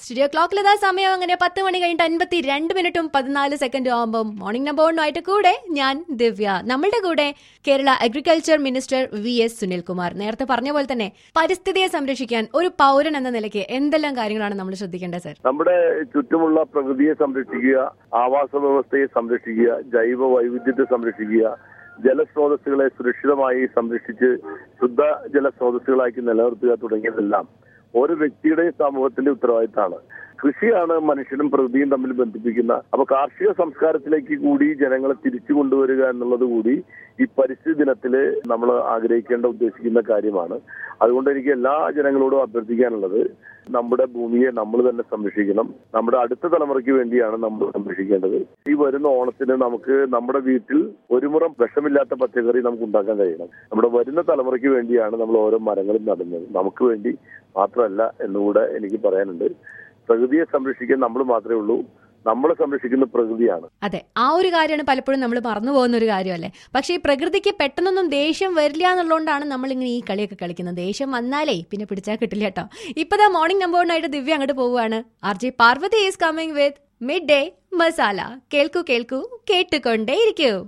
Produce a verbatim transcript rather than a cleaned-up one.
Studio ക്ലോക്കിലതാ സമയം അങ്ങനെ പത്ത് മണി കഴിഞ്ഞിട്ട് അൻപത്തി രണ്ട് മിനിറ്റും പതിനാല് സെക്കൻഡും ആകുമ്പോൾ മോർണിംഗ് നമ്പർ വണ്ണുമായിട്ട് കൂടെ ഞാൻ ദിവ്യ. നമ്മളുടെ കൂടെ Kerala agriculture minister V S Sunilkumar. നേരത്തെ പറഞ്ഞ പോലെ തന്നെ പരിസ്ഥിതിയെ സംരക്ഷിക്കാൻ ഒരു പൗരൻ എന്ന നിലയ്ക്ക് എന്തെല്ലാം കാര്യങ്ങളാണ് നമ്മൾ ശ്രദ്ധിക്കേണ്ടത് സർ? നമ്മുടെ ചുറ്റുമുള്ള പ്രകൃതിയെ സംരക്ഷിക്കുക, ആവാസ വ്യവസ്ഥയെ സംരക്ഷിക്കുക, ജൈവ വൈവിധ്യത്തെ സംരക്ഷിക്കുക, ജലസ്രോതസ്സുകളെ സുരക്ഷിതമായി സംരക്ഷിച്ച് ശുദ്ധ ജലസ്രോതസ്സുകളാക്കി നിലനിർത്തുക തുടങ്ങിയതെല്ലാം ഓരോ വ്യക്തിയുടെയും സമൂഹത്തിന്റെ ഉത്തരവാദിത്തമാണ്. കൃഷിയാണ് മനുഷ്യനും പ്രകൃതിയും തമ്മിൽ ബന്ധിപ്പിക്കുന്ന. അപ്പൊ കാർഷിക സംസ്കാരത്തിലേക്ക് കൂടി ജനങ്ങളെ തിരിച്ചു കൊണ്ടുവരിക എന്നുള്ളത് കൂടി ഈ പരിസ്ഥിതി ദിനത്തില് നമ്മൾ ആഗ്രഹിക്കേണ്ട ഉദ്ദേശിക്കുന്ന കാര്യമാണ്. അതുകൊണ്ട് എനിക്ക് എല്ലാ ജനങ്ങളോടും അഭ്യർത്ഥിക്കാനുള്ളത്, നമ്മുടെ ഭൂമിയെ നമ്മൾ തന്നെ സംരക്ഷിക്കണം. നമ്മുടെ അടുത്ത തലമുറയ്ക്ക് വേണ്ടിയാണ് നമ്മൾ സംരക്ഷിക്കേണ്ടത്. ഈ വരുന്ന ഓണത്തിന് നമുക്ക് നമ്മുടെ വീട്ടിൽ ഒരു മുറം വിഷമില്ലാത്ത പച്ചക്കറി നമുക്ക് ഉണ്ടാക്കാൻ കഴിയണം. നമ്മുടെ വരുന്ന തലമുറയ്ക്ക് വേണ്ടിയാണ് നമ്മൾ ഓരോ മരങ്ങളും നടുന്നത്, നമുക്ക് വേണ്ടി മാത്രമല്ല എന്നുകൂടെ എനിക്ക് പറയാനുണ്ട്. പ്രകൃതിയെ സംരക്ഷിക്കാൻ നമ്മൾ മാത്രമേ ഉള്ളൂ, നമ്മളെ സംരക്ഷിക്കുന്ന പ്രകൃതിയാണ്. അതെ, ആ ഒരു കാര്യമാണ് പലപ്പോഴും നമ്മൾ മറന്നു പോകുന്ന ഒരു കാര്യമല്ലേ. പക്ഷേ ഈ പ്രകൃതിക്ക് പെട്ടെന്നൊന്നും ദേഷ്യം വരില്ല എന്നുള്ളതുകൊണ്ടാണ് നമ്മൾ ഇങ്ങനെ ഈ കളിയൊക്കെ കളിക്കുന്നത്. ദേഷ്യം വന്നാലേ പിന്നെ പിടിച്ചാൽ കിട്ടില്ല കേട്ടോ. ഇപ്പതാ മോർണിംഗ് നമ്പറിനായിട്ട് ദിവ്യ അങ്ങോട്ട് പോവുകയാണ്. R J Parvathy is coming with mid day masala. കേൾക്കൂ കേൾക്കൂ കേട്ടുകൊണ്ടേയിരിക്കൂ.